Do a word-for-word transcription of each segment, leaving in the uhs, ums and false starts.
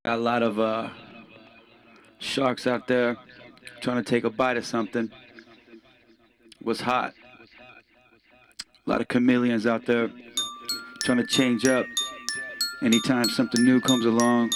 Got a lot of uh, sharks out there trying to take a bite of something. What's hot? A lot of chameleons out there trying to change up. Anytime something new comes along,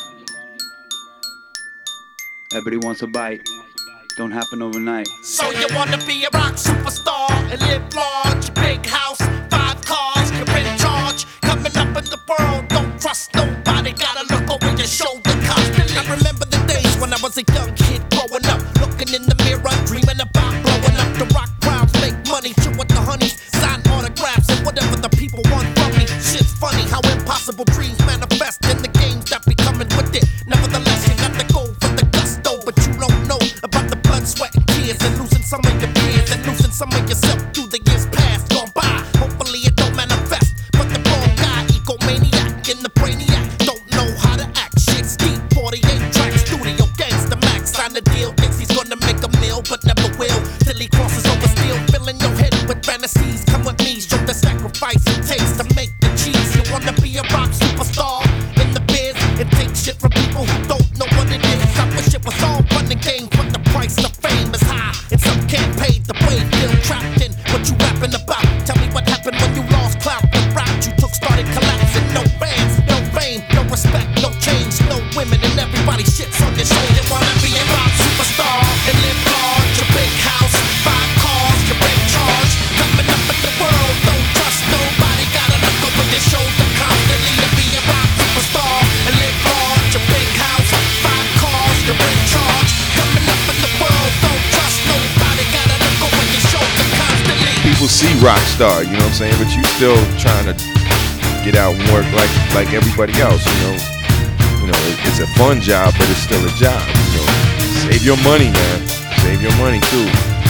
everybody wants a bite. Don't happen overnight. So you wanna be a rock superstar and live large, big house, five cars, you're in charge. Coming up in the world, don't trust nobody, gotta look over your shoulder constantly. I remember the days when I was a young kid growing up, looking in the mirror, dreaming about blowing up. The rock crowds make money, chill with the honeys, sign autographs and whatever the people want from me. Shit's funny how impossible dreams manifest in the games that be coming with it. Nevertheless, you got to go for the gusto, but you don't know about the blood, sweat, and tears, and losing some of your peers, and losing some of yourself through the years past gone by. Hopefully it don't manifest, but the wrong guy, egomaniac in the brainiac, don't know how to act. Shit's deep, forty-eight tracks, studio gangsta max, sign the deal, thinks he's gonna make a meal, but never will, till he crosses over steel, filling your head with fantasies. Come with me, show the sacrifice it takes to make the cheese. You wanna be a rock superstar in the biz, and take shit from people who don't know what it is. I wish it was all fun and games, but the price of fame is high, and some can't pay the way. Feel trapped in what you rapping about. Tell me what happened when you lost clout. The route you took started collapsing. No fans, no fame, no respect, no change, no women, and everybody shits on your show. You wanna be a rock superstar and live large, a big house, five cars, you're in charge. Coming up in the world, don't trust nobody, gotta look over your shoulder constantly. To be a rock superstar and live large, a big house, five cars, you're in charge. Coming up in the world, don't trust nobody, gotta look over your shoulder constantly. People see rock star, you know what I'm saying, but you still trying to get out and work like like everybody else, you know. You know, it, it's a fun job, but it's still a job. You know, save your money, man. Save your money too.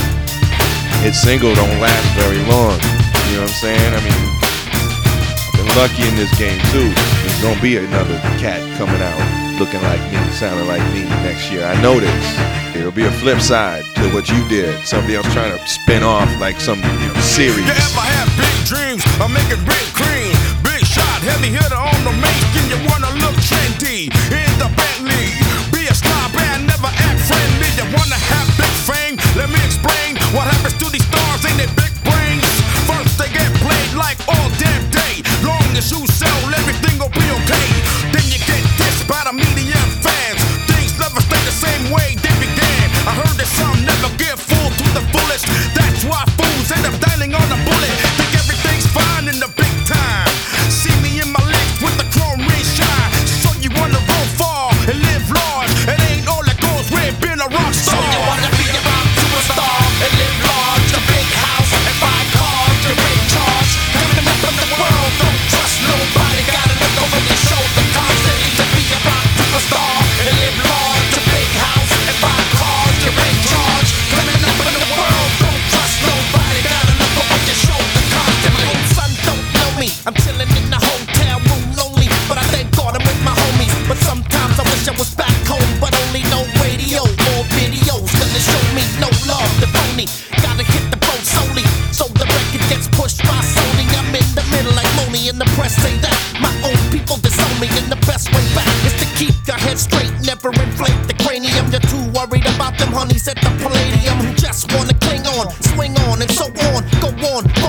Hit single don't last very long. You know what I'm saying? I mean, I've been lucky in this game too. There's gonna be another cat coming out looking like me, sounding like me next year. I know this. It'll be a flip side to what you did. Somebody else trying to spin off like some, you know, series. You ever have big dreams of making big cream? Big shot, heavy hitter on the mainstream. You wanna look trendy in the Bentley. Be a star band, never act friendly. You wanna have big fame? Let me explain what happens to these stars. Ain't they big brains? First they get played like all damn day. Long as you sell, everything will be okay. Then you get dissed by the media and fans. Things never stay the same way they began. I heard that some never get fooled to the fullest. That's why fools end up dining on a bullet. Think everything's fine in the big time. See me in my legs with the chrome ring shine. So you wanna roll far and live large. It ain't all that goes with being a rock star. So you wanna be a rock superstar and live large, a big house and five cars, you're in charge. Coming up in the world, don't trust nobody, gotta look over your shoulder constantly. To be a rock superstar and live large, a big house and five cars, you're in charge. Coming up in the world, don't trust nobody, gotta look over your shoulder constantly. Son don't know me, I'm chilling in the hotel room lonely, but I thank God I'm with my homies. But sometimes I wish I was back home, but only no radio or videos gonna show me no love, the phony. Gotta hit the boat solely, so the record gets pushed by Sony. I'm in the middle like Moni, and the press say that my own people disown me, and the best way back is to keep your head straight, never inflate the cranium. You're too worried about them honeys at the Palladium who just wanna cling on, swing on, and so on, go on.